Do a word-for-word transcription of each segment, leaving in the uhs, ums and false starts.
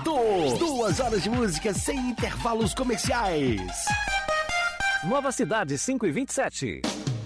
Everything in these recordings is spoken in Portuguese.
Sabadão. Duas horas de música sem intervalos comerciais. Nova Cidade cinco e vinte e sete.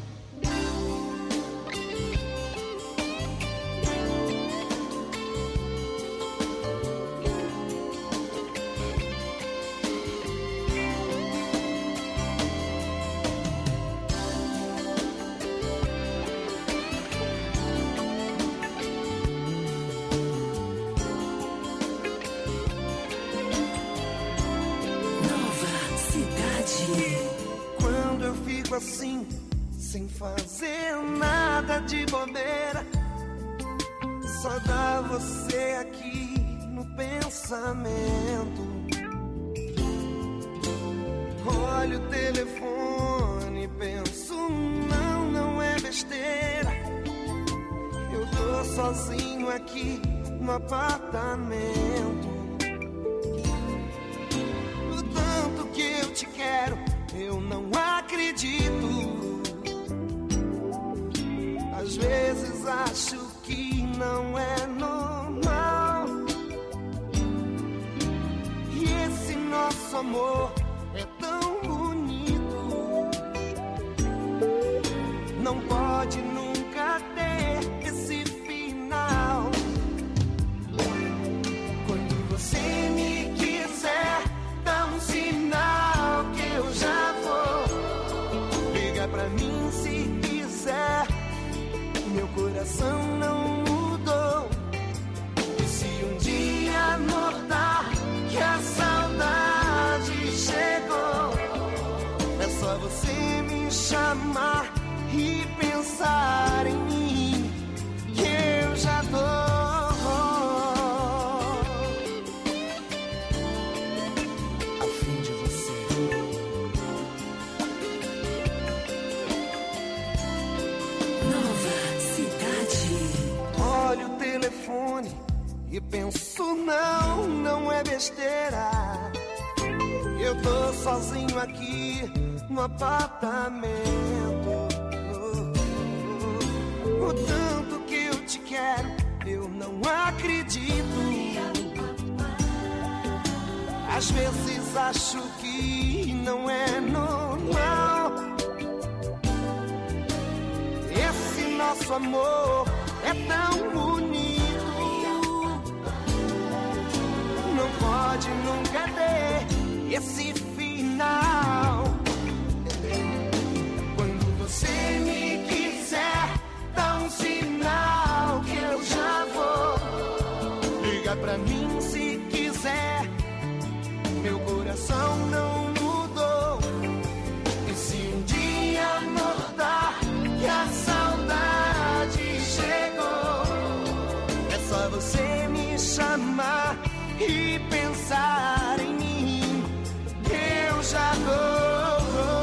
Assim, sem fazer nada de bobeira, só dá você aqui no pensamento. Olho o telefone e penso, não, não é besteira. Eu tô sozinho aqui no apartamento. O tanto que eu te quero, eu não acredito. Às vezes acho que não é normal. E esse nosso amor é tão bonito. Não pode nunca ter esse final. Quando você me quiser, dá um sinal que eu já vou. Liga pra mim se quiser. Meu coração não mudou. E se um dia notar que a saudade chegou, é só você me chamar e pensar em mim, que eu já dou. Afim de você. Nova Cidade. Olho o telefone e penso, não, não é besteira. Eu tô sozinho aqui no apartamento. O tanto que eu te quero, eu não acredito. Às vezes acho que não é normal. Esse nosso amor é tão bonito. Não pode nunca ter esse final. Quando você me quiser, dá um sinal que eu já vou. Liga pra mim se quiser. Meu coração não mudou. E se um dia notar que a saudade chegou, é só você me chamar e pensar em mim, que eu já dou.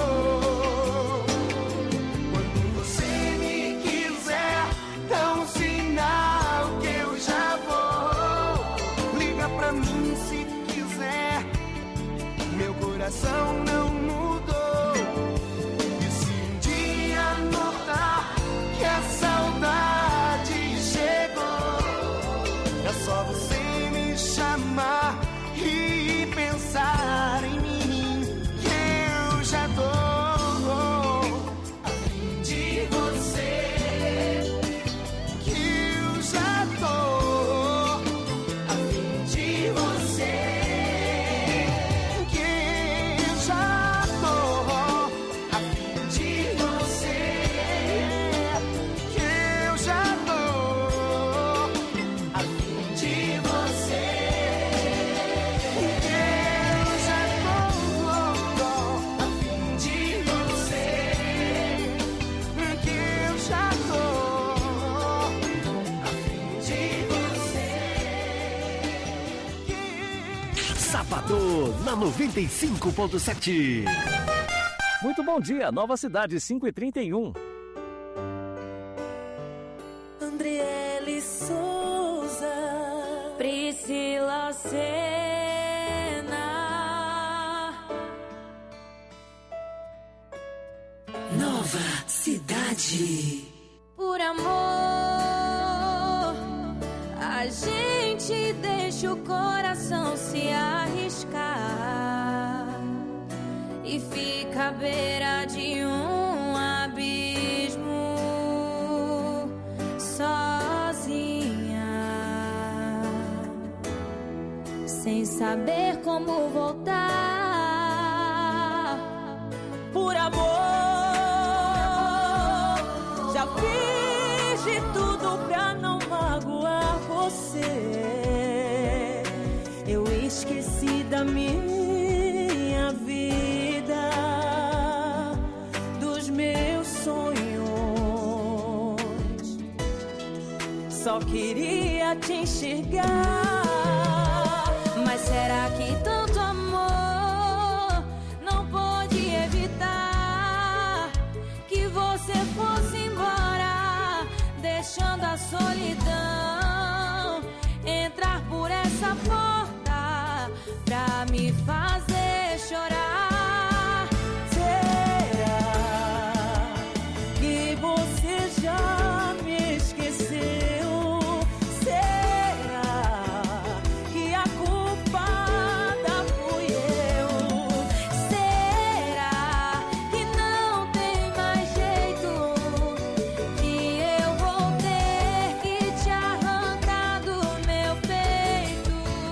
Quando você me quiser, dá um sinal que eu já vou. Liga pra mim se quiser. Meu coração não mudou. E se um dia notar que a saudade chegou, é só você me chamar e pensar em mim, que eu já dou. A fim de você, que eu já dou. A fim de você, que eu já dou. A fim de você, que eu já dou. A fim de você, que eu já dou. A fim de você, que eu já dou. A fim de você. Sabadão na noventa e cinco ponto sete. Muito bom dia, Nova Cidade cinco e trinta e um. Andriele Souza, Priscila Sena. Nova Cidade. Por amor, a gente deixa deixa o coração se arriscar e fica à beira de um abismo, sozinha, sem saber como voltar. Por amor, já fiz de tudo pra não magoar você. Eu esqueci da minha vida, dos meus sonhos. Só queria te enxergar. Mas será que tanto amor não pôde evitar que você fosse embora, deixando a solidão entrar por essa porta pra me fazer chorar? Será que você já me esqueceu? Será que a culpada fui eu? Será que não tem mais jeito, que eu vou ter que te arrancar do meu peito?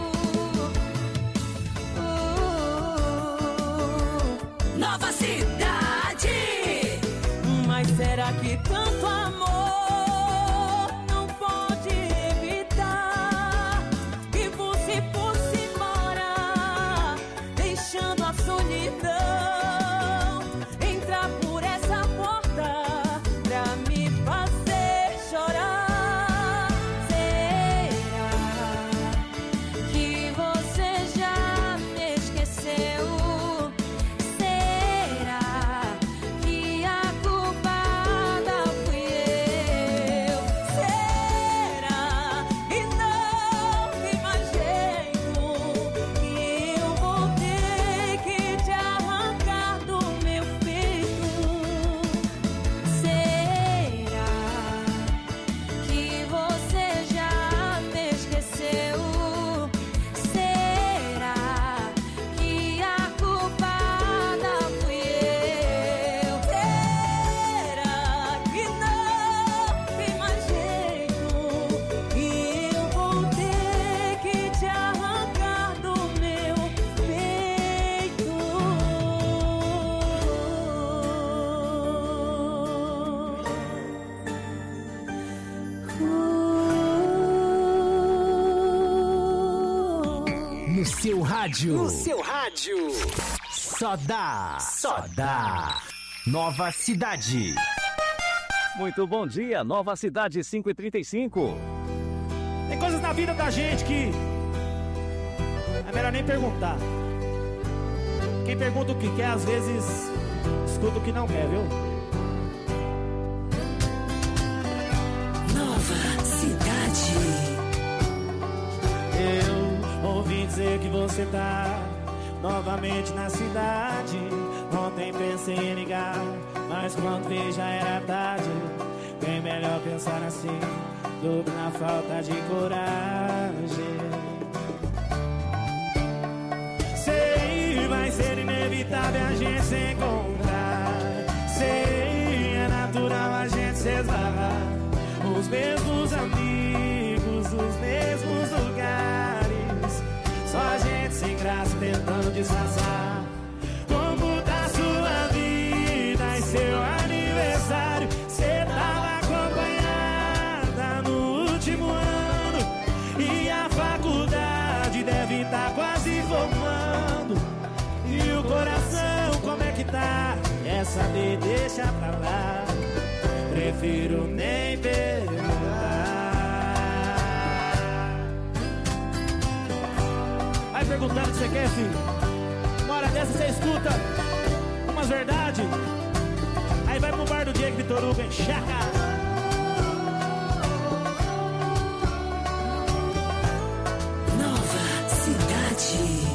Uh, Nova cidade. Mas será que tanto amor não pode evitar que você fosse embora, deixando a solidão entrar por essa porta pra me fazer chorar? Será que você já me esqueceu? Será que a culpada fui eu? Será que não tem mais jeito, que eu vou ter que te arrancar do meu peito? Será que você já me esqueceu? Será que a culpada fui eu? Será que não tem mais jeito, que eu vou ter que te arrancar do meu peito? No seu rádio. No seu rádio. Só dá. Só dá. Nova cidade. Muito bom dia, Nova Cidade cinco e trinta e cinco. Tem coisas na vida da gente que é melhor nem perguntar. Quem pergunta o que quer, às vezes escuta o que não quer, viu? Nova cidade. Eu ouvi dizer que você tá novamente na cidade. Ontem pensei em ligar, mas quando vi já era tarde. Bem melhor pensar assim do que na falta de coragem. Sei, vai ser inevitável a gente se encontrar. Sei, é natural a gente se esbarrar. Os mesmos amigos, os mesmos lugares, só a gente sem graça tentando disfarçar. Como tá sua vida e seu aniversário? Cê tava acompanhada no último ano, e a faculdade deve estar quase formando. E o coração, como é que tá? Quer saber, deixa pra lá. Prefiro nem perguntar. Vai perguntando o que você quer, filho. Uma hora dessa você escuta umas verdades. Aí vai pro bar do Diego Vitor Hugo, encher a cara. Nova cidade.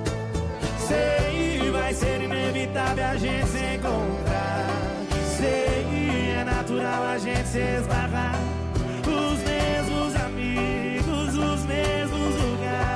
Sei, vai ser inevitável a gente se encontrar. Sei, é natural a gente se esbarrar. Os mesmos amigos, os mesmos lugares,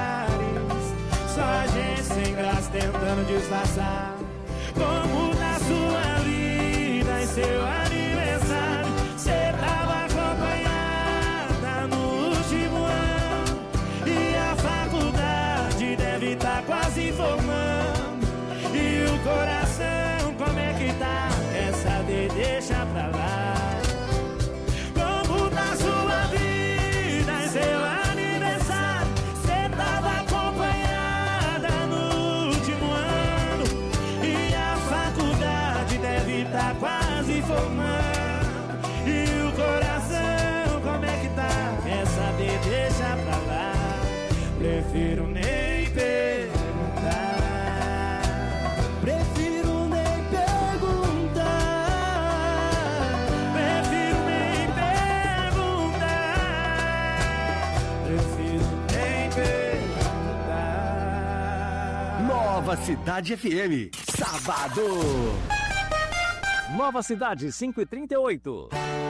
disfarçar. Como na sua vida em seu aniversário cê tava acompanhada no último ano, e a faculdade deve tá quase formando. E o coração, como é que tá? Quer saber, deixa pra lá. Como na sua vida em seu aniversário cê tava acompanhada no último ano, e a faculdade deve tá quase formando. E o coração, como é que tá? Quer saber, deixa pra lá. Prefiro nem perguntar. Prefiro nem perguntar. Prefiro nem perguntar. Prefiro nem perguntar. Nova Cidade F M, sábado. Nova Cidade cinco e trinta e oito.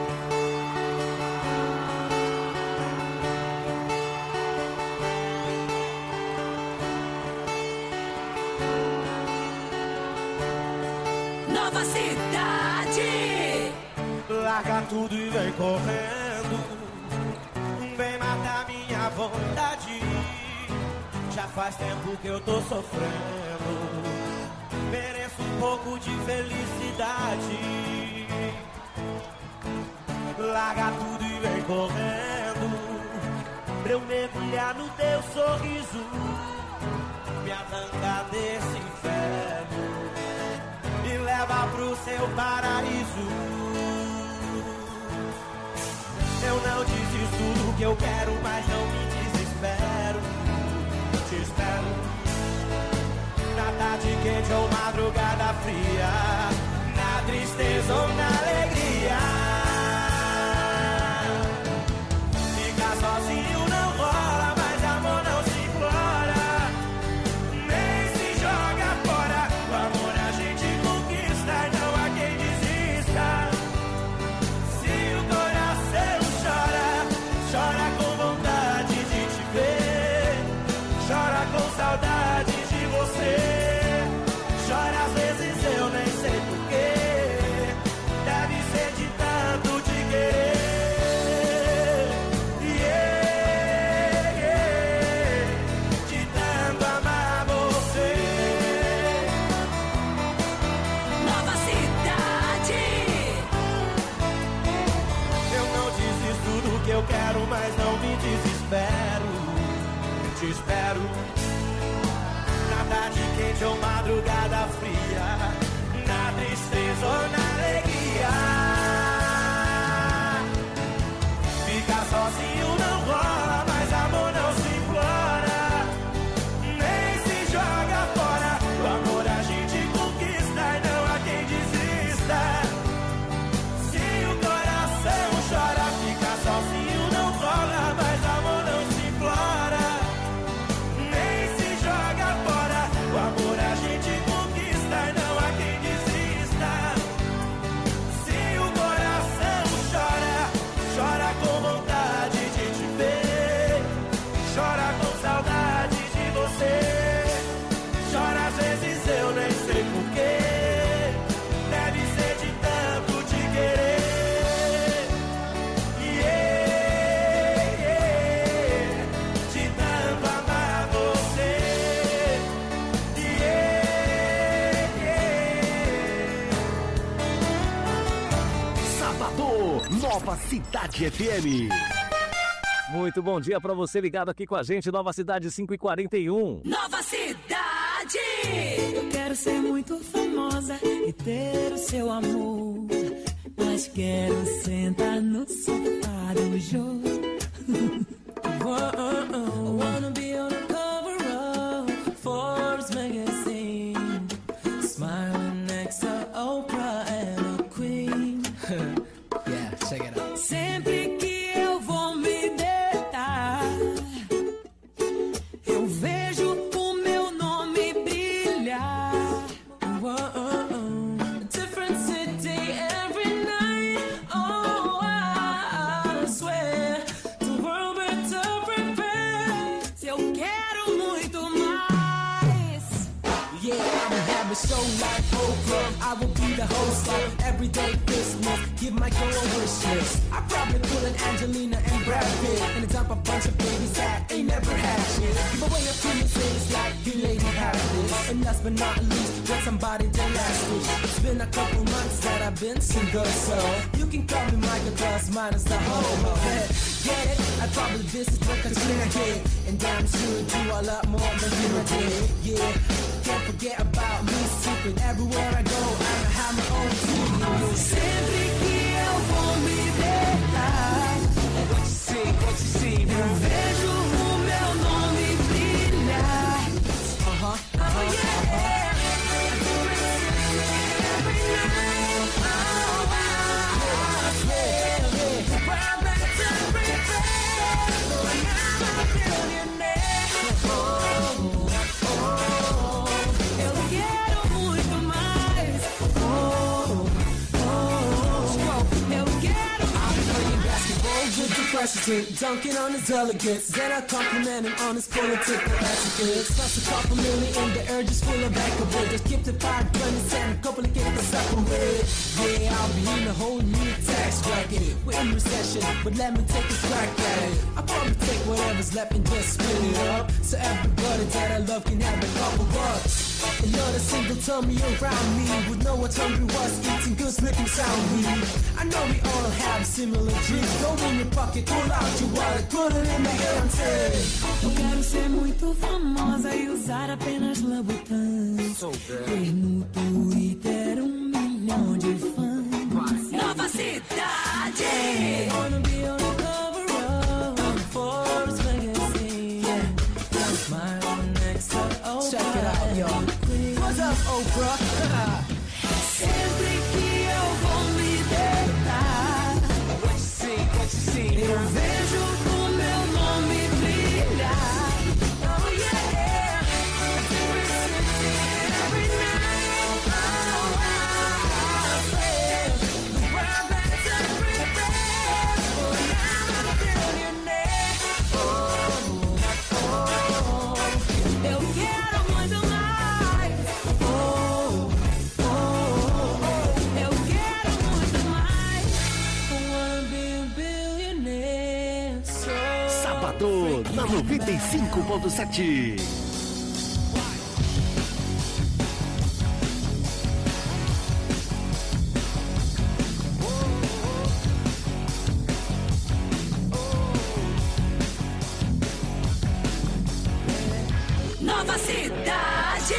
Nova Cidade. Larga tudo e vem correndo, vem matar minha vontade. Já faz tempo que eu tô sofrendo, mereço um pouco de felicidade. Larga tudo e vem correndo, pra eu mergulhar no teu sorriso, me arrancar desse inferno e leva pro seu paraíso. Eu não desisto do que eu quero, mas não me desespero. Te espero na tarde quente ou madrugada fria, na tristeza ou na alegria. Ficar sozinho não rola, mas amor não se implora, nem se joga fora. O amor a gente conquista e não há quem desista. Se o coração chora, chora com vontade de te ver, chora com saudade de você, chora às vezes eu nem sei porquê, deve ser de tanto te querer, yeah, yeah, de tanto amar você. Nova Cidade. Eu não desisto do que eu quero, mas não me desespero. Te espero na tarde quente ou madrugada fria, na tristeza ou na alegria. Ficar sozinho não rola, mas amor não se implora, nem se joga fora. O amor a gente conquista e não há quem desista. Se o coração chora, ficar sozinho não rola, mas amor não se implora, nem se joga fora. O amor a gente conquista e não há quem desista. Se o coração chora, chora com vontade de te ver, chora com saudade de você, chora às vezes eu nem sei porquê, deve ser de tanto te querer, yeah, yeah, de tanto amar você, yeah, yeah. Sábado, Nova Cidade F M. Muito bom dia pra você ligado aqui com a gente, Nova Cidade cinco e quarenta e um. Nova Cidade. Eu quero ser muito famosa e ter o seu amor, mas quero sentar no sofá do jogo. I wanna be on the cover of Forbes magazine, smiling next to Oprah and a queen. Yeah, check it out. Sempre que eu vou me deitar, eu vejo o meu nome brilhar. Whoa, different city every night. Oh, I swear. show like Oprah. I will be the host of Everyday Christmas. Give my girl a wish list. I probably put an Angelina and Brad Pitt and dump a bunch of babies that ain't never had shit. Give away a few things like you lady have this. And last but not least, get somebody to last wish. It's been a couple months that I've been single, so you can call me Michael Claus minus the homo. Get it? I probably visit what Katrina did, and damn sure do a lot more than you did. Yeah, can't forget about me, stupid. Everywhere I go, I'ma have my own team. Sempre que eu vou me deitar, what you see, what you see, eu vejo o meu nome brilhar. Uh-huh, uh-huh, uh-huh. President, dunking on his delegates. Then I compliment him on his political etiquette. Plus a couple million in the urge is full of accolades. Just keep the five twenties and complicate the separate. Yeah, I'll be in a whole new tax bracket. We're in recession, but let me take a crack at it. I'll probably take whatever's left and just split it up, so everybody that I love can have a couple bucks. Another single tummy around me would know what hungry was, eating good, sleeping soundly. I know we all have similar dreams. Go in your pocket, pull out your wallet, put it in the air and say, eu quero ser muito famosa e usar apenas Louboutins. Ter no Twitter um milhão de fãs. Nova Cidade! I wanna be on the cover of Forbes magazine. Yeah, I'm smiling next to Oprah. Check it out, y'all. What's up, Oprah? Sempre que eu vou me deitar, what you see, what you see, eu vejo o meu nome brilhar. Oh yeah, every night, oh, I pray. The world that's everywhere, oh, I'm a billionaire. Oh, oh, Eu quero muito mais. oh, oh, oh. Eu quero muito mais. I wanna be a billionaire. So Sábado, na noventa e cinco ponto sete. Nova Cidade!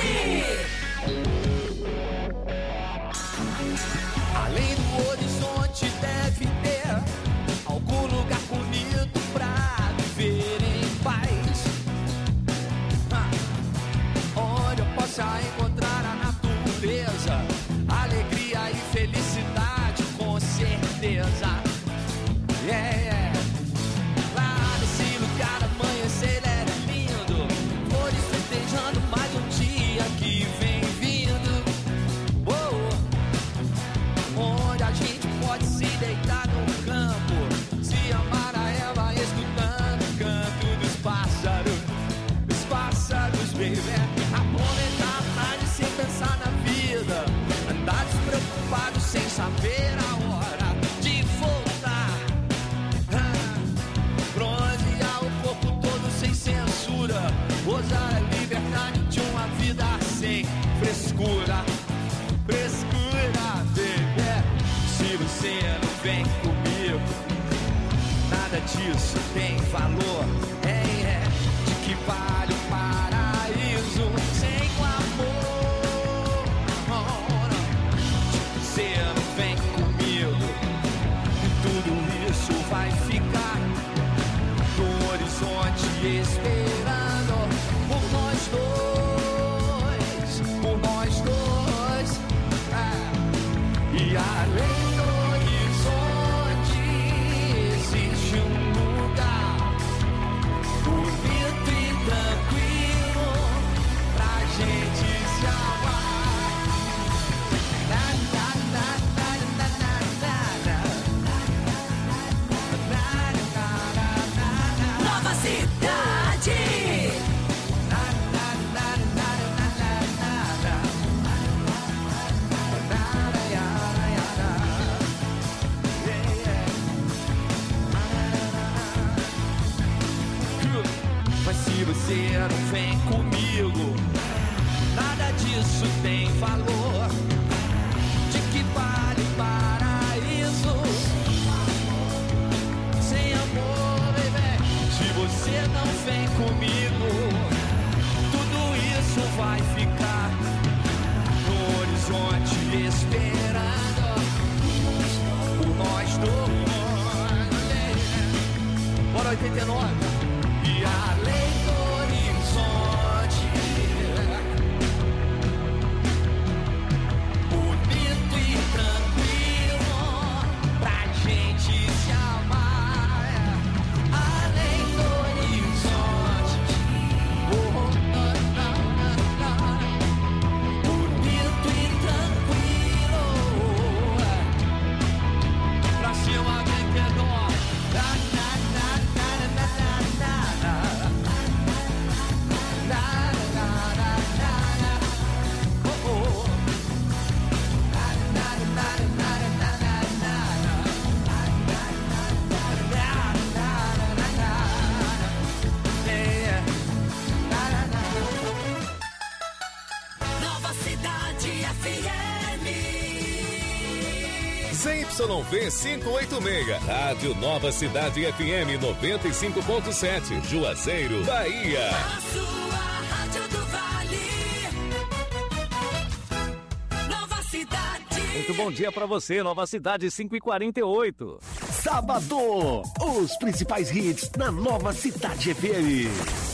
Além do horizonte deve ter algum lugar bonito pra viver em paz. Ah, onde eu possa encontrar a natureza, alegria e felicidade, com certeza. Yeah, yeah. Lá nesse lugar amanhecer é lindo, flores festejando mais um dia que vem vindo. Oh, onde a gente pode se deitar no campo, se amar a Eva, escutando o canto dos pássaros, dos pássaros, baby. Aproveitar a tarde sem pensar na vida, andar despreocupado sem saber a hora de voltar. Ah, bronzear o corpo todo sem censura, gozar a liberdade de uma vida sem frescura. Frescura, baby. Se você não vem comigo, nada disso tem valor. É, é, de que vale o paraíso sem o amor? Oh, não. Se você não vem comigo, e tudo isso vai ficar no horizonte esperando por nós dois, por nós dois. É. E além do horizonte existe um lugar bonito e tranquilo pra gente se amar. Na, na, na, na, na, na, na, na. Na, na, na, na, na. Nova Cidade! você não vem comigo, nada disso tem valor. De que vale o paraíso sem amor, baby? Se você não vem comigo, tudo isso vai ficar no horizonte esperando por nós dois. Bora oitenta e nove. E além do horizonte, bonito e tranquilo pra gente se amar. Além do horizonte, oh, não, não, não. Bonito e tranquilo pra cima, bem pedor. Nova Cidade F M. Z Y V quinhentos e oitenta e seis, Rádio Nova Cidade F M noventa e cinco ponto sete, Juazeiro, Bahia. A sua rádio do Vale. Nova Cidade. Muito bom dia pra você, Nova Cidade cinco e quarenta e oito. Sábado, os principais hits na Nova Cidade F M.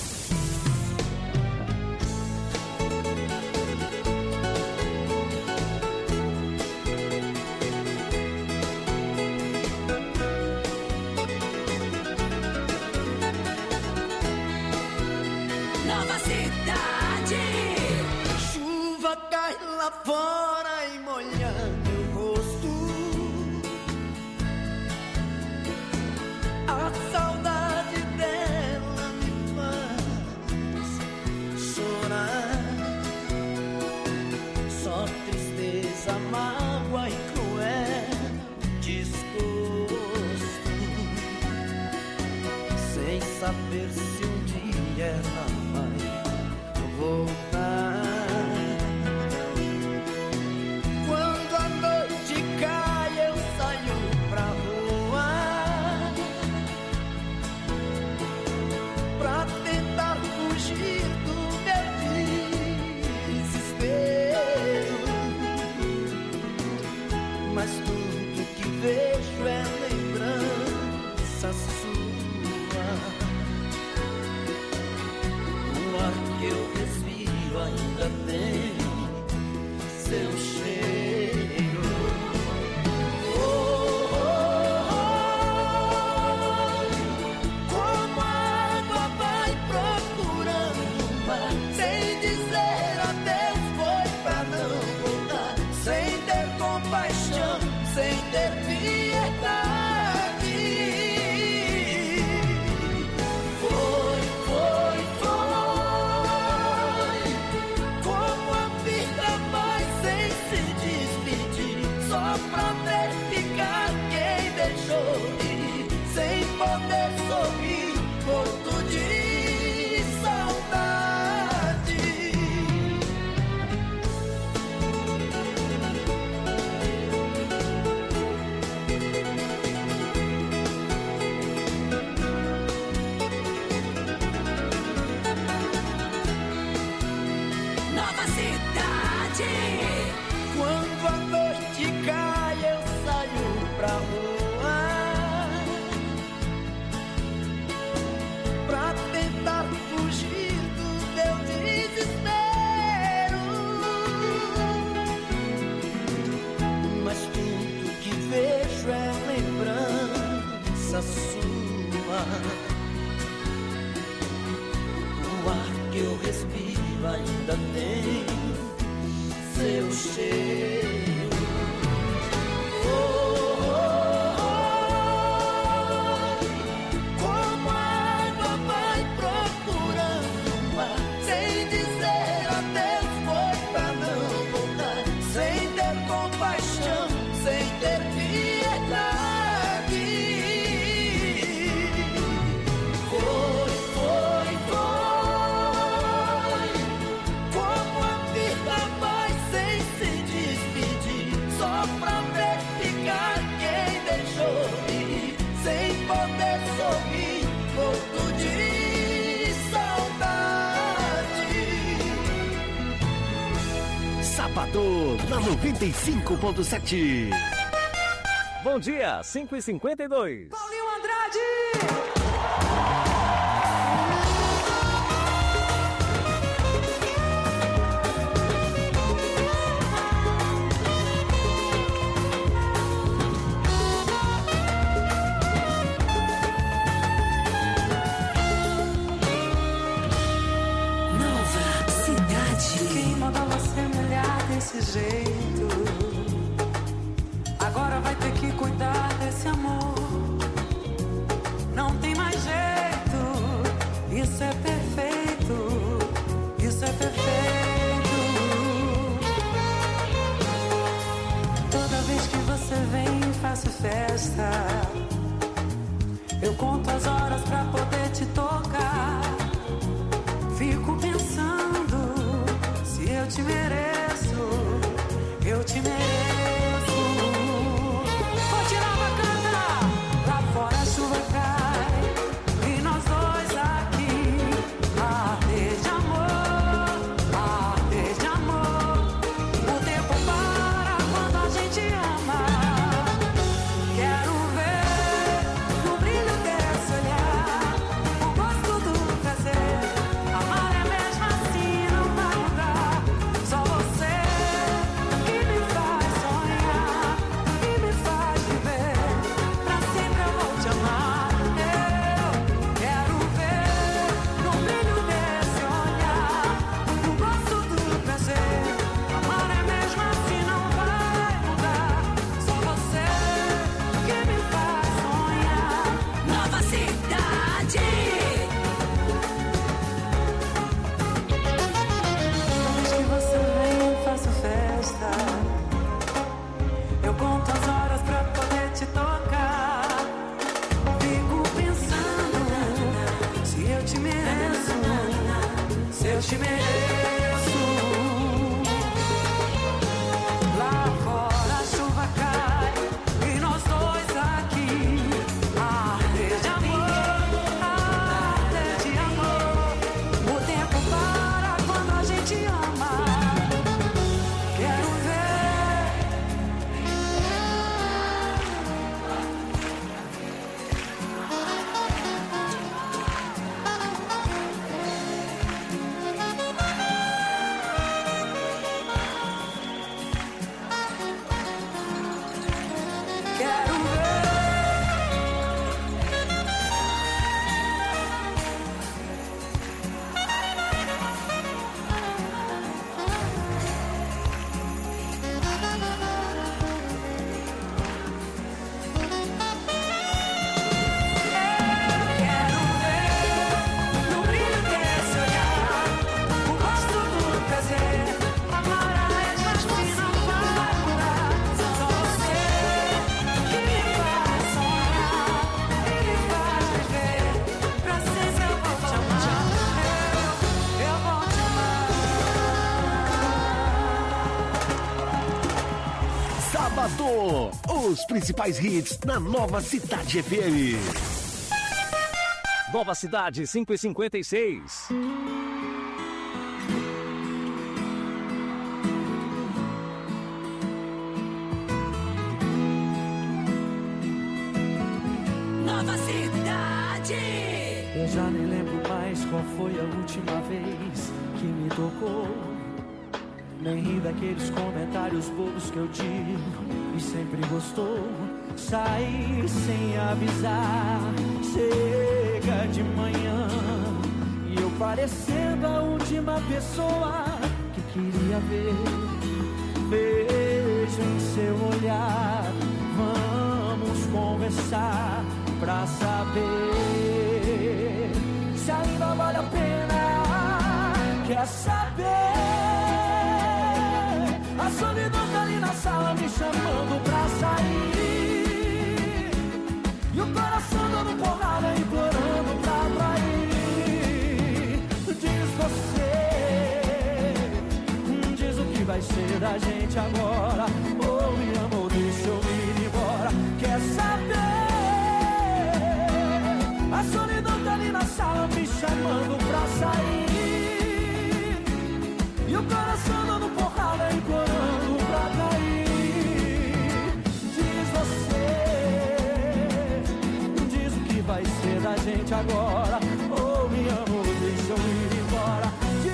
Nova Cidade. Chuva cai lá fora e molha meu rosto. A saudade dela me faz chorar. Só tristeza, mágoa e cruel desgosto. Sem saber se um dia ela vai voltar. Quando a noite cai, eu saio pra rua pra tentar fugir do meu desespero. Mas tudo que vejo é lembrança sua. O ar que eu respiro ainda tem seu cheiro. Oh, oh, oh, como a água vai procurando o mar, sem dizer adeus, foi pra não voltar, sem ter compaixão, sem ter piedade. Foi, foi, foi, como a vida vai sem se despedir, só pra verificar quem deixou ir, sem poder sorrir, morto de saudade. Nova Cidade. Quando a noite cai, eu saio pra rua pra tentar fugir do meu desespero. Mas tudo que vejo é lembrança sua. O ar que eu respiro ainda tem seu cheiro. Oh, oh, oh, como a água vai procurando o mar, sem dizer adeus, foi pra não voltar, sem ter compaixão, sem ter piedade. Foi, foi, foi, Sábado, na noventa e cinco ponto sete. Bom dia, cinco e cinquenta e dois. Paulinho Andrade! Quem mandou você me olhar desse jeito? Agora vai ter que cuidar desse amor. Não tem mais jeito. Isso é perfeito. Isso é perfeito. Toda vez que você vem, faço festa. Eu conto as horas pra poder te tocar. Fico pensando se eu te mereço, eu te mereço. Vou tirar uma canta, lá fora a chuva cai e nós dois aqui, arder de amor, arder de amor. O tempo para quando a gente ama. Quero ver no brilho desse olhar o gosto do prazer. Amar é mesmo assim, não vai mudar. Só você que me faz sonhar, que me faz viver. Pra sempre eu vou te amar. Eu quero ver no brilho desse olhar o gosto do prazer. Amar é mesmo assim, não vai mudar. Só você que me faz sonhar. Nova Cidade! Toda vez que você vem, eu faço festa. Eu conto as horas pra poder te tocar. Fico pensando se eu te mereço, se eu te mereço. Lá fora a chuva cai e nós dois aqui, arder de amor, arder de amor. O tempo para quando a gente ama. Quero ver. Quero ver. Quero ver no brilho desse olhar o gosto do prazer. Amar a mesma assim não vai mudar. Só você que me faz sonhar, que me faz viver. Pra sempre eu vou te amar. Eu, eu vou te amar. Sábado, os principais hits na Nova Cidade F M. Nova Cidade, cinco e cinquenta e seis. Nova Cidade! Eu já nem lembro mais qual foi a última vez que me tocou. Nem ri daqueles comentários bobos que eu tive e sempre gostou. Saí sem avisar, chega de manhã e eu parecendo a última pessoa que queria ver. Vejo em seu olhar, vamos conversar pra saber se ainda vale a pena. Quer saber? A solidão tá ali na sala me chamando pra sair, e o coração dando porrada, implorando pra atrair. Diz você, diz o que vai ser da gente agora. Ou me ama ou deixa eu ir embora. Quer saber? A solidão tá ali na sala me chamando pra sair, e o coração dando porrada, implorando gente agora. Oh, me amo, deixa eu ir embora de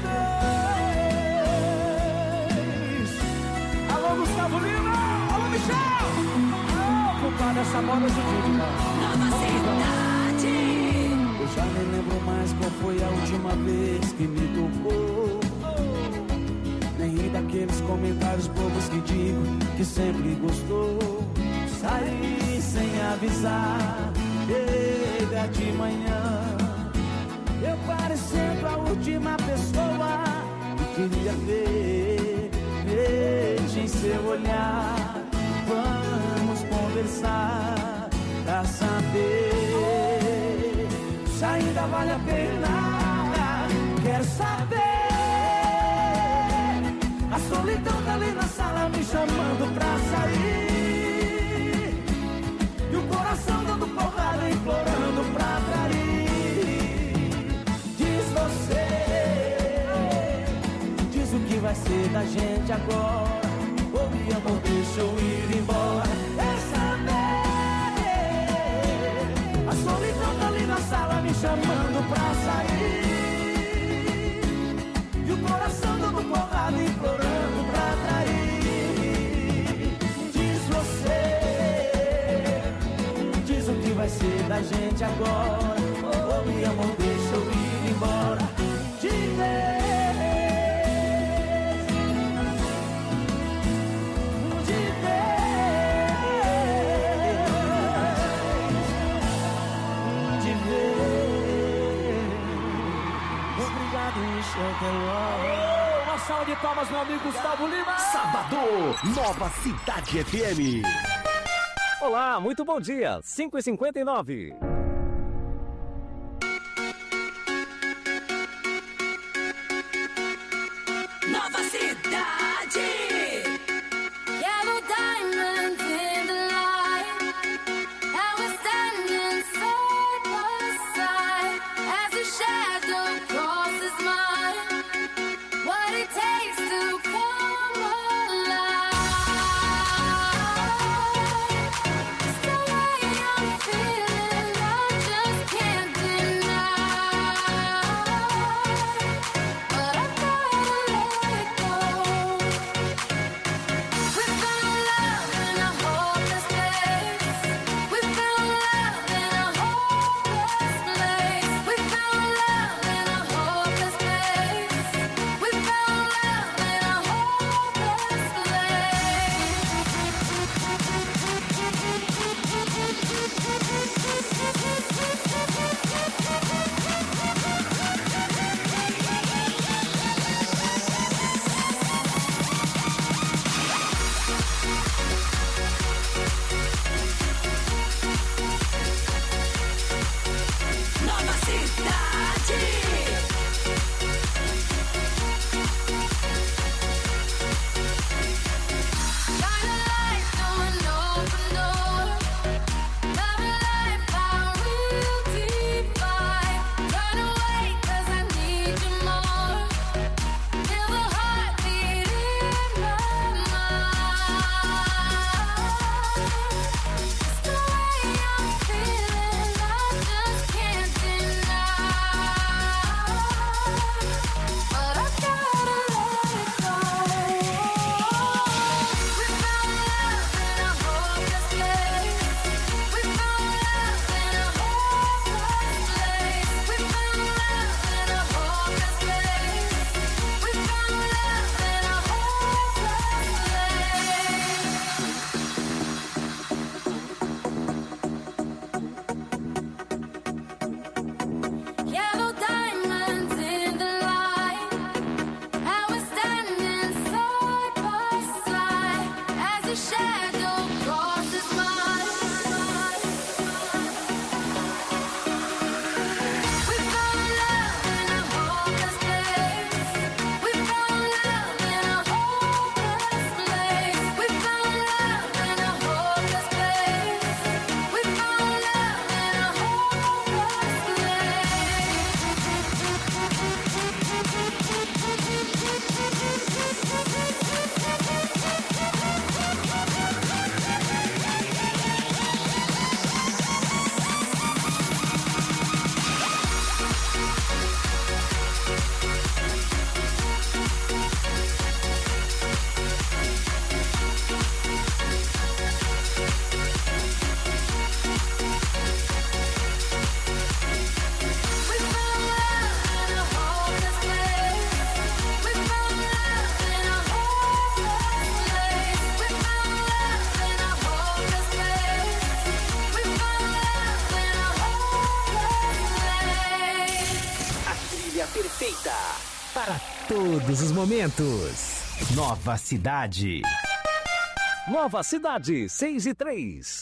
vez. Alô, Gustavo Lima! Alô, Michel! Oh, culpada essa moda judica. Nova Cidade. Eu já nem lembro mais qual foi a última vez que me tocou. Nem daqueles comentários bobos que digo que sempre gostou. Saí sem avisar, chega de manhã. Eu parecendo a última pessoa que queria ver. Veja em seu olhar, vamos conversar pra saber se ainda vale a pena. Quero saber. A solidão tá ali na sala me chamando pra sair. E o coração dando porrada, implorando pra trair. Diz você, diz o que vai ser da gente agora. Ô, meu amor, deixa eu ir embora. Quer saber? A solidão tá ali na sala me chamando pra sair. E o coração dando porrada, implorando pra trair. Diz você, diz o que vai ser da gente agora. Oh, meu amor, deixa eu ir embora de vez. De vez. De vez. Obrigado, Michel Teló. Uma salva de palmas, meu amigo Gustavo Lima. Sábado, Nova Cidade F M. Olá, muito bom dia. cinco e cinquenta e nove. Nova Cidade. Yellow diamonds in the light, and we're standing side by side as a shadow crosses mine. What it takes to come alive. It's the way I'm feeling now. perfeita para todos os momentos. Nova Cidade. Nova Cidade, seis e três.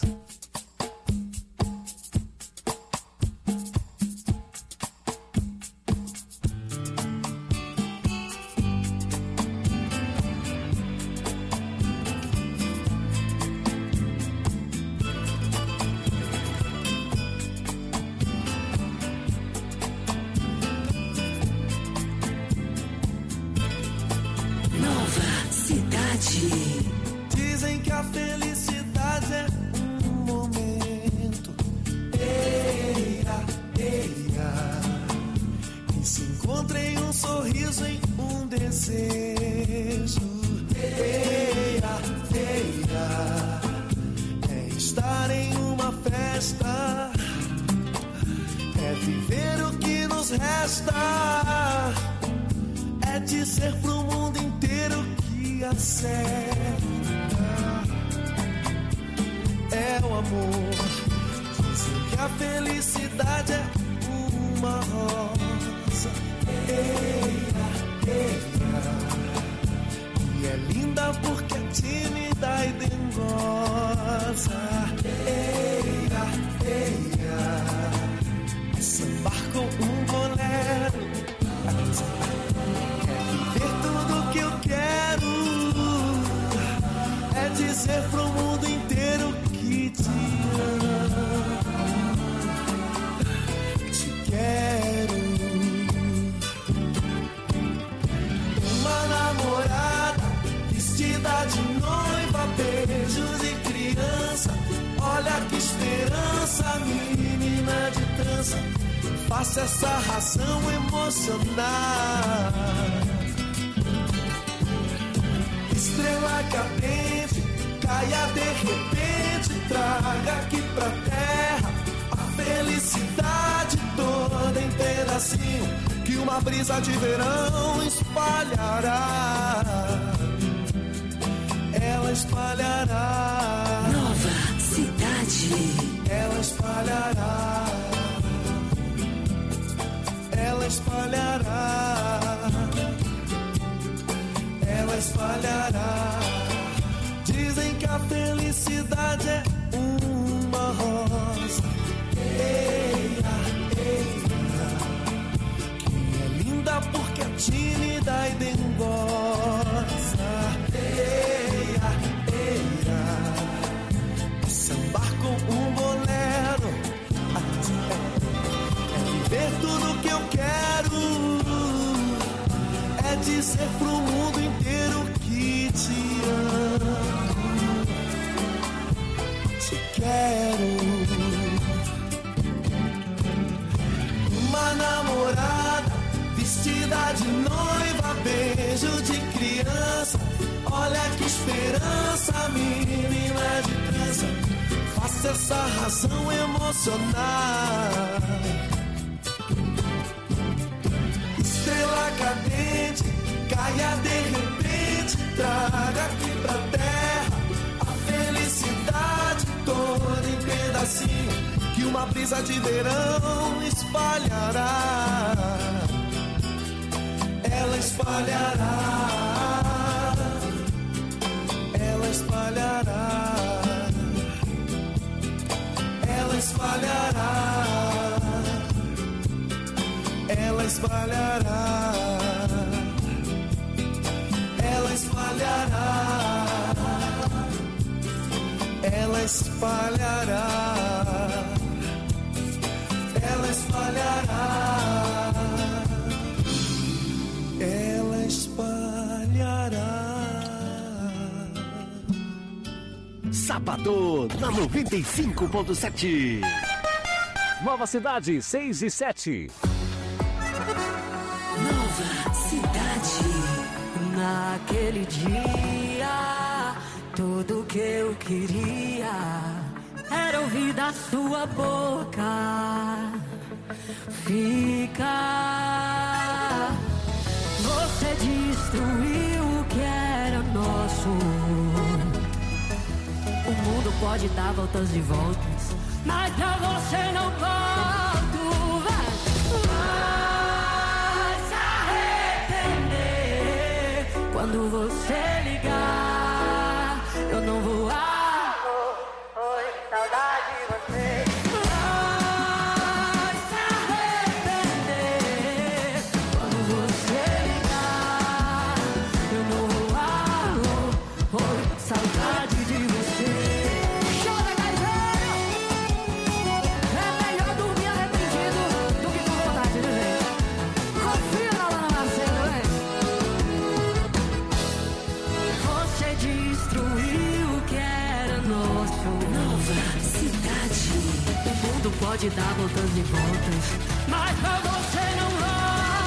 Dizem que a felicidade é um momento, eia, eia, que se encontra em um sorriso, em um desejo, eia, eia, é estar em uma festa, é viver o que nos resta, é dizer pro mundo inteiro que acerta. É o amor. Dizem que a felicidade é uma rosa, eia, eia, e é linda porque é tímida e dengosa, eia, eia, é sambar com um bolero, é viver tudo que eu quero, é dizer pro mundo inteiro que te amo, te quero. Uma namorada vestida de noiva, beijo de criança, olha que esperança, menina de trança, faça essa razão emocionar. Estrela cadente, caia de repente, traga aqui pra terra a felicidade toda em pedacinho, que uma brisa de verão espalhará. Ela espalhará. Nova Cidade. Ela espalhará. Ela espalhará. Ela espalhará. Dizem que a felicidade é uma rosa, eia, eia, que é linda porque é tímida e dengosa, eia, eia, é sambar com um bolero, é viver tudo que eu quero, é dizer pro mundo inteiro que te amo. Te quero. Uma namorada vestida de noiva, beijo de criança, olha que esperança, menina de trança, faça essa razão emocionar. Estrela cadente, caia de repente, traga aqui pra terra a felicidade toda em pedacinho, que uma brisa de verão espalhará. Ela espalhará. Ela espalhará. Ela espalhará. Ela espalhará. Ela espalhará. Ela espalhará. Ela espalhará. Ela espalhará. Sábado na noventa e cinco ponto sete. Nova Cidade, seis e sete. Nova Cidade. Naquele dia, tudo que eu queria era ouvir da sua boca. Fica. Você destruiu o que era nosso. O mundo pode dar voltas e voltas, mas pra você não volto. Vai, vai, sai. pode dar voltas e voltas, mas pra você não volto.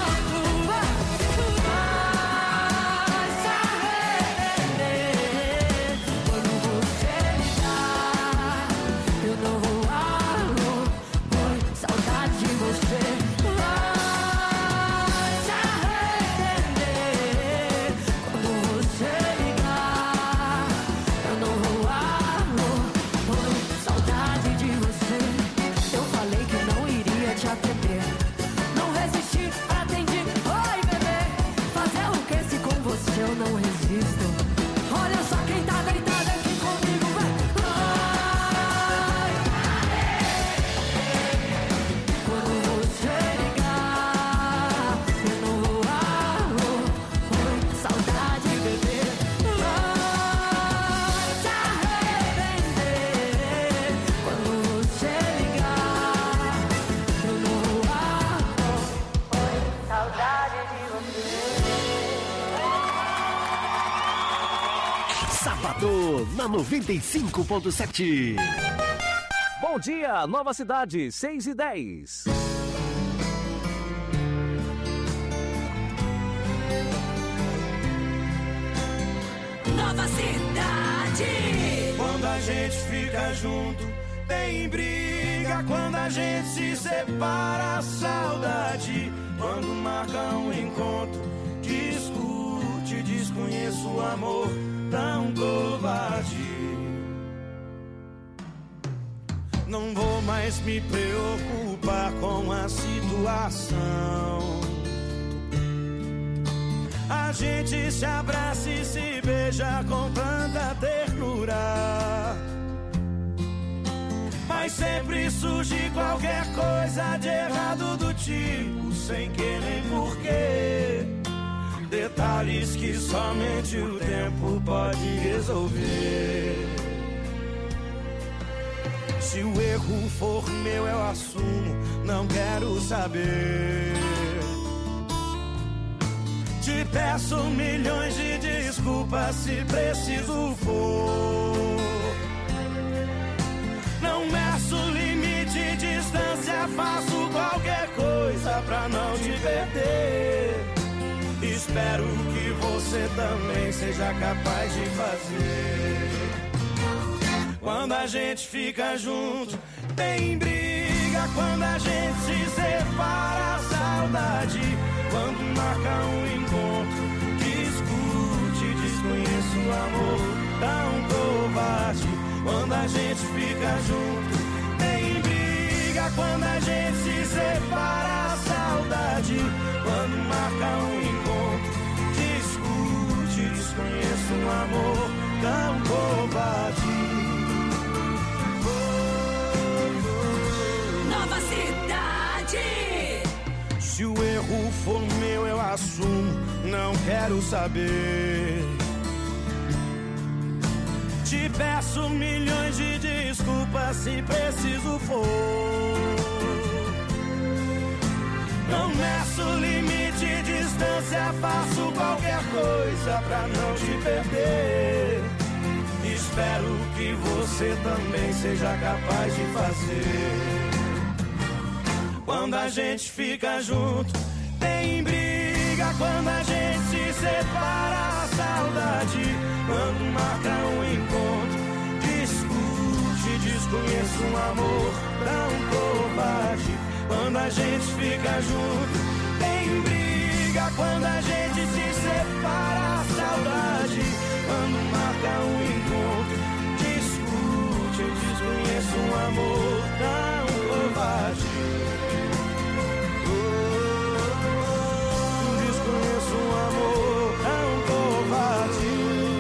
Vai se arrepender quando você ligar. Eu não vou alô, oi, saudade de você. Vai se arrepender quando você ligar. Eu não vou alô, oi, saudade de você. Eu falei que não iria te atender, não resisti, atendi, oi bebê. Fazer o que se com você eu não resisto? Olha só quem tá deitado aqui comigo, vai. Ai, quando você ligar, eu não vou alô, oi, saudade bebê. Vai se arrepender quando você ligar. Eu não vou alô, oi, saudade de você. Sábado na noventa e cinco ponto sete. Bom dia, Nova Cidade, seis e dez. Nova Cidade. Quando a gente fica junto, tem briga. Quando a gente se separa, a saudade. Quando marca um encontro, discute, desconheço o amor tão covarde. Não vou mais me preocupar com a situação. A gente se abraça e se beija com tanta ternura, mas sempre surge qualquer coisa de errado do tipo, sem querer nem porquê. Detalhes que somente o tempo pode resolver. Se o erro for meu, eu assumo, não quero saber. Te peço milhões de desculpas se preciso for. Não meço limite, distância, faço qualquer coisa pra não te perder. Espero que você também seja capaz de fazer. Quando a gente fica junto, tem briga. Quando a gente se separa, a saudade. Quando marca um encontro, discute, desconheço o amor tão covarde. Quando a gente fica junto, tem briga. Quando a gente se separa, a saudade. Quando marca um encontro, discute, desconheço um amor tão covarde. Nova Cidade. Se o erro for meu, eu assumo, não quero saber. Te peço milhões de desculpas se preciso for. Não meço limite, distância, faço qualquer coisa pra não te perder. Espero que você também seja capaz de fazer. Quando a gente fica junto, tem briga. Quando a gente se separa, a saudade. Quando marca um encontro, discute, desconheço um amor tão covarde. Quando a gente fica junto, tem briga. Quando a gente se separa, a saudade. Quando marca um encontro, discute, desconheço um amor tão covarde. Desconheço um amor tão covarde.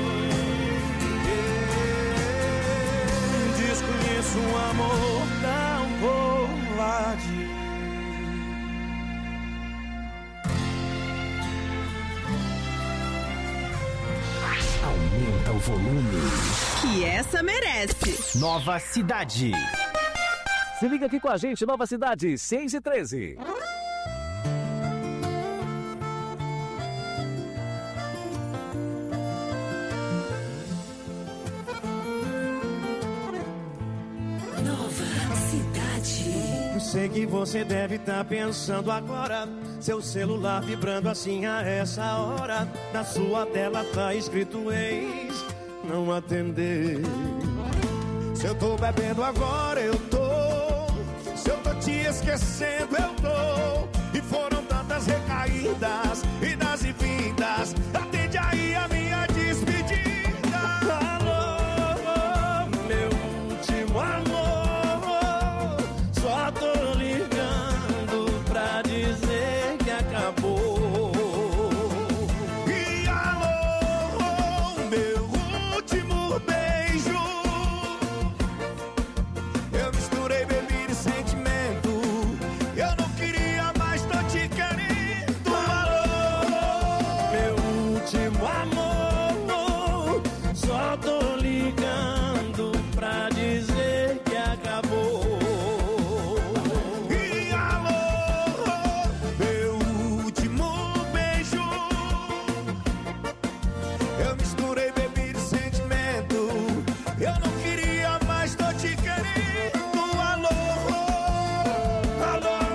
Desconheço um amor tão covarde. Aumenta o volume. Que essa merece. Nova Cidade. Se liga aqui com a gente, Nova Cidade, seis e treze. Nova Cidade. Sei que você deve estar pensando agora, seu celular vibrando assim a essa hora. Na sua tela tá escrito ex, não atender. Se eu tô bebendo agora, eu tô. Se eu tô te esquecendo, eu tô. E foram tantas recaídas, idas e vindas. Atende aí a minha despedida. Alô, meu último amor, só tô ligando pra dizer que acabou. E alô, meu último beijo, eu misturei bebida e sentimento. Eu não queria mais, tô te querendo. Alô, meu último amor, só tô ligando pra dizer que acabou. E alô, meu último beijo, eu misturei bebida e sentimento. Eu não queria mais, tô te querendo. Alô, alô.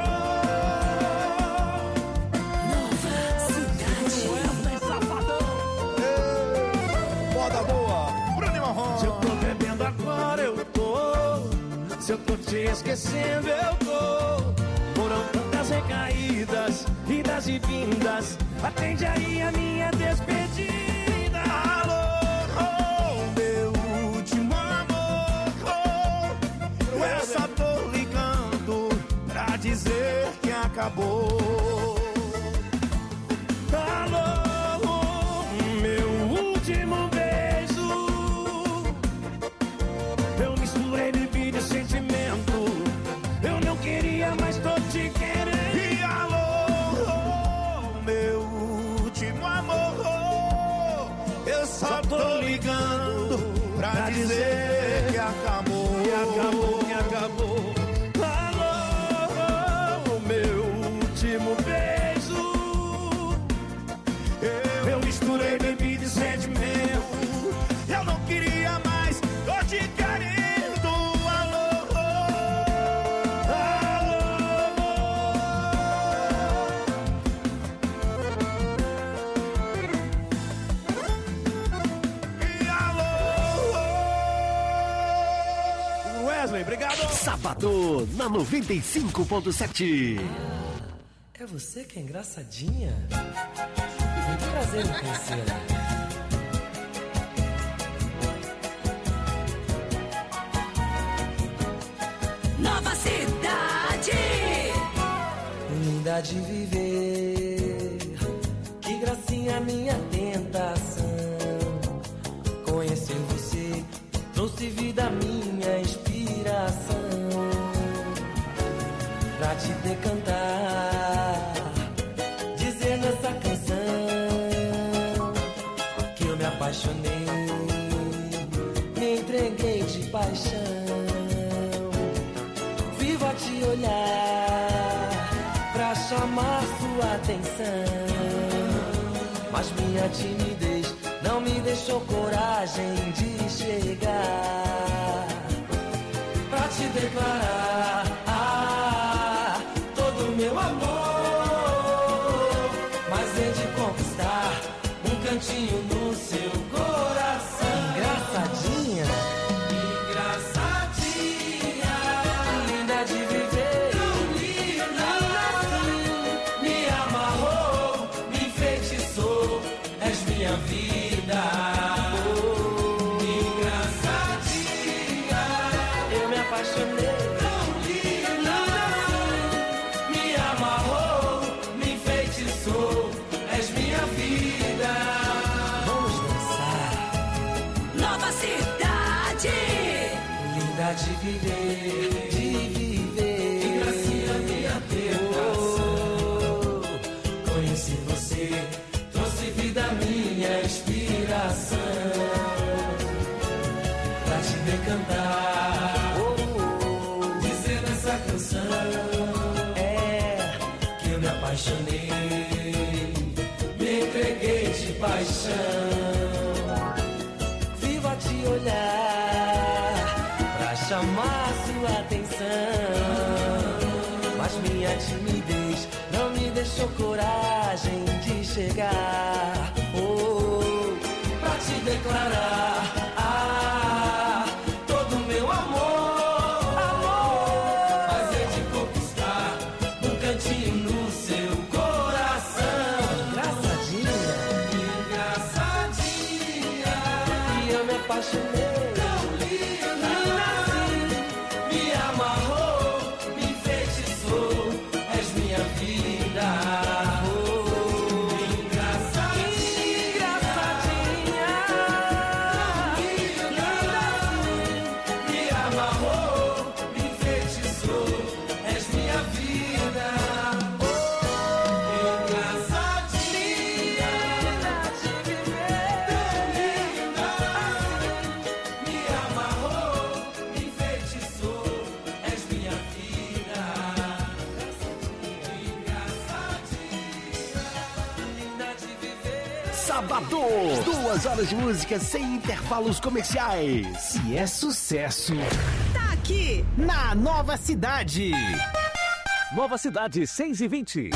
Moda boa, Bruno Marrom. Se eu tô bebendo agora, eu tô. Se eu tô te esquecendo, eu tô. Foram tantas recaídas, idas e vindas. Atende aí a minha despedida. Alô, meu último amor, eu só tô ligando pra dizer que acabou. Alô, meu último beijo, eu misturei bebida e sentimento. Eu não queria, mas tô te querendo. E alô, meu último amor, eu só tô ligando pra dizer que acabou. Que acabou, que acabou. Alô, meu último beijo, eu, eu misturei bebida e sentimento. Eu não queria mais, tô te querendo. Alô, alô. E alô. Wesley, obrigado. Sábado na noventa e cinco ponto sete. É você que é engraçadinha? Muito prazer em conhecê-la. Nova Cidade. Linda de viver, que gracinha minha tentação. Conhecer você trouxe vida minha inspiração. Pra te decantar, dizer nessa canção que eu me apaixonei, me entreguei de paixão. Vivo a te olhar pra chamar sua atenção, mas minha timidez não me deixou coragem de chegar pra te declarar ah, todo o meu amor. Mas hei de conquistar um cantinho no seu coração. Engraçadinha, engraçadinha, linda de viver, tão linda assim. Me amarrou, me enfeitiçou, és minha vida. Oh, engraçadinha, eu me apaixonei. De viver, de viver, que gracinha minha tentação. Oh, conheci você, trouxe vida minha inspiração. Pra te decantar, oh, oh, dizer nessa canção é que eu me apaixonei, me entreguei de paixão. Vivo a te olhar, chamar sua atenção, minha timidez não me deixou coragem de chegar, oh, pra te declarar, ah, todo meu amor, amor, fazer te conquistar um cantinho no seu coração. Engraçadinha, engraçadinha, e eu me apaixonei. Sábado, duas horas de música sem intervalos comerciais. E é sucesso. Tá aqui na Nova Cidade. Nova Cidade, seis e vinte.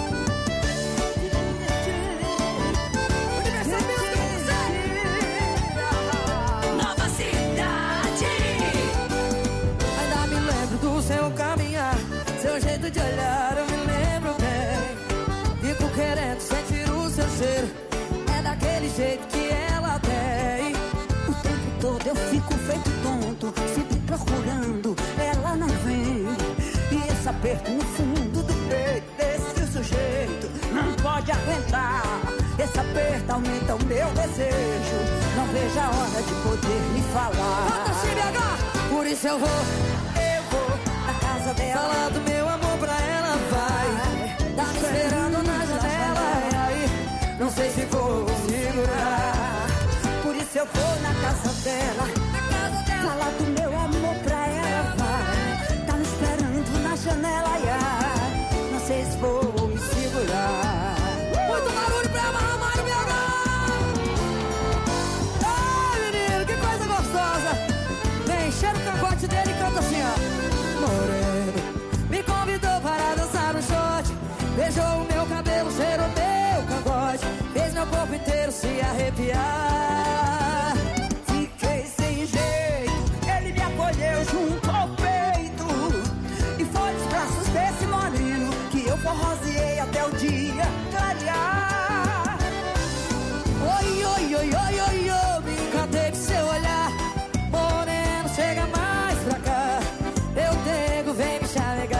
Nova Cidade. Ainda me lembro do seu caminhar, seu jeito de olhar, eu me lembro bem. Fico querendo sentir o seu cheiro. Daquele jeito que ela tem. O tempo todo eu fico feito tonto, sempre procurando, ela não vem. E esse aperto no fundo do peito desse sujeito não pode aguentar. Esse aperto aumenta o meu desejo, não vejo a hora de poder me falar. Canta C B H! Por isso eu vou, eu vou na casa dela, falar do meu amor pra ela, vai. Tá me esperando na janela, e aí não sei se vou segurar. Por isso eu vou na casa dela, na casa dela, falar do meu amor pra ela, vai. Tá me esperando na janela, yeah. Não sei se vou me segurar. Muito barulho pra ela, Mário B H. Ai, menino, que coisa gostosa. Vem, cheira o cangote dele e canta assim, ó. Moreno me convidou para dançar no shot, beijou o meu cabelo, cheirou meu cangote, fez meu corpo inteiro se arrepiar. Fiquei sem jeito, ele me acolheu junto ao peito, e foi nos braços desse moreno que eu forroseei até o dia clarear. Oi, oi, oi, oi, oi, oi, me encantei com seu olhar. Moreno, chega mais pra cá, eu tenho, vem me chavegar.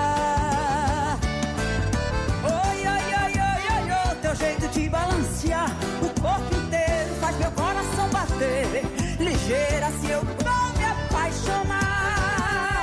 Jeito de balancear o corpo inteiro faz meu coração bater ligeira se eu não me apaixonar.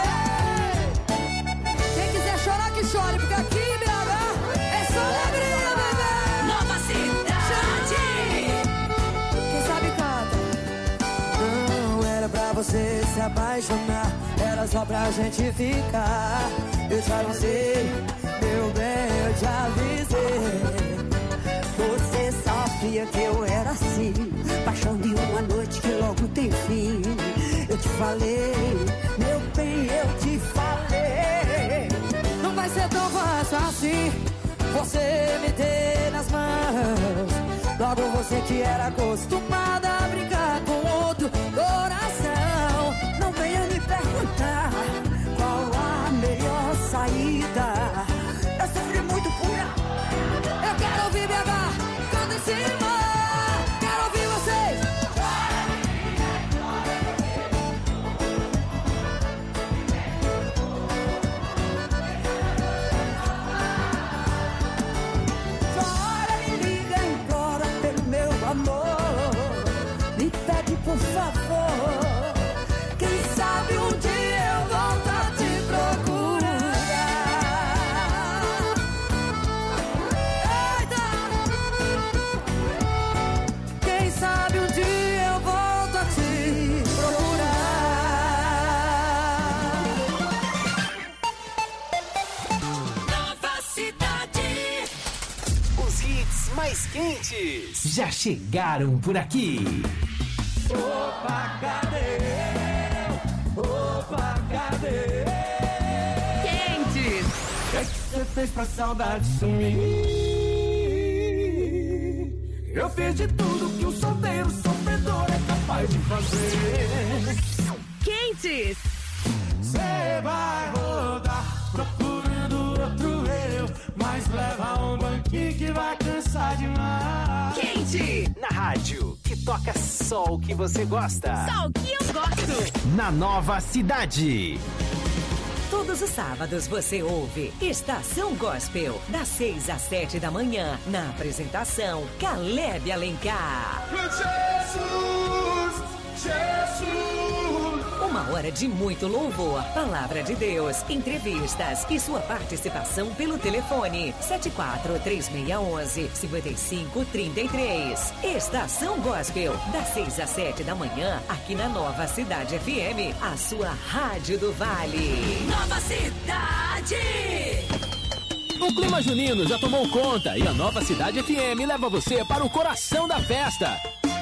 Quem quiser chorar que chore, porque aqui em B H é só alegria, bebê. Nova Cidade. Quem sabe canta. Não era pra você se apaixonar, era só pra gente ficar. Eu te avisei, meu bem, eu te avisei. Você sabia que eu era assim, paixão de uma noite que logo tem fim. Eu te falei, meu bem, eu te falei. Não vai ser tão fácil assim, você me ter nas mãos. Logo você que era acostumada a brincar com outro coração. Não venha me perguntar qual a melhor saída. Eu sofri muito por ela. Eu quero ouvir B H, canta em cima. Quero ouvir vocês. Chora, me liga, implora pelo meu amor. Me pede por favor. Quem sabe um dia eu volto a te procurar. Sabe um dia eu volto a te procurar. Nova Cidade. Os hits mais quentes já chegaram por aqui. Opa, cadê? Opa, cadê? Quentes. É fez pra saudade sumir. Eu fiz de tudo que um solteiro sofredor é capaz de fazer. Quentes! Cê vai rodar procurando outro eu, mas leva um banquinho que vai cansar demais. Quente! Na rádio, que toca só o que você gosta. Só o que eu gosto. Na Nova Cidade. Todos os sábados você ouve Estação Gospel, das seis às sete da manhã, na apresentação Caleb Alencar. Jesus, Jesus. Uma hora de muito louvor, palavra de Deus, entrevistas e sua participação pelo telefone sete quatro três seis um um cinco cinco três três. Estação Gospel, das seis às sete da manhã, aqui na Nova Cidade F M, a sua rádio do Vale. Nova Cidade! O clima junino já tomou conta e a Nova Cidade F M leva você para o coração da festa.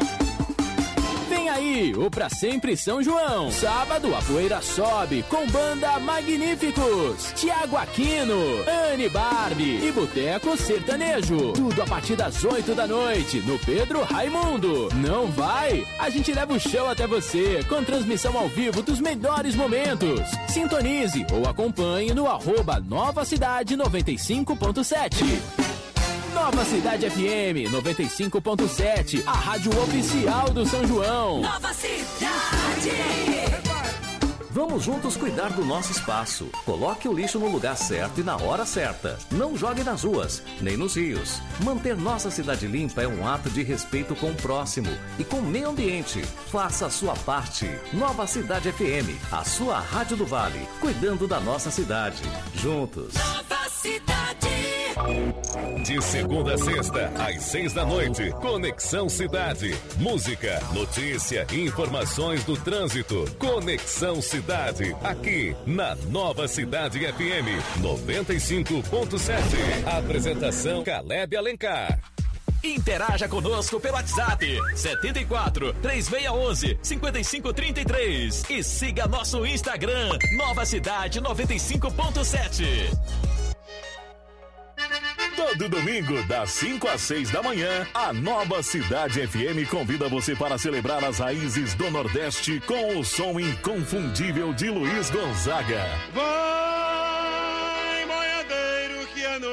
Vem aí, o Pra Sempre São João. Sábado, a poeira sobe com banda Magníficos, Tiago Aquino, Anne Barbie e Boteco Sertanejo. Tudo a partir das oito da noite, no Pedro Raimundo. Não vai? A gente leva o show até você, com transmissão ao vivo dos melhores momentos. Sintonize ou acompanhe no arroba Nova Cidade noventa e cinco ponto sete. Nova Cidade F M noventa e cinco ponto sete, a rádio oficial do São João. Nova Cidade! Vamos juntos cuidar do nosso espaço. Coloque o lixo no lugar certo e na hora certa. Não jogue nas ruas, nem nos rios. Manter nossa cidade limpa é um ato de respeito com o próximo e com o meio ambiente. Faça a sua parte. Nova Cidade F M, a sua rádio do Vale, cuidando da nossa cidade. Juntos. Nova Cidade! De segunda a sexta, às seis da noite, Conexão Cidade. Música, notícia e informações do trânsito. Conexão Cidade, aqui na Nova Cidade F M noventa e cinco ponto sete. Apresentação Caleb Alencar. Interaja conosco pelo WhatsApp setenta e quatro, três seis um um, cinco cinco três três e siga nosso Instagram Nova Cidade noventa e cinco ponto sete. Todo domingo, das cinco às seis da manhã, a Nova Cidade F M convida você para celebrar as raízes do Nordeste com o som inconfundível de Luiz Gonzaga. Vou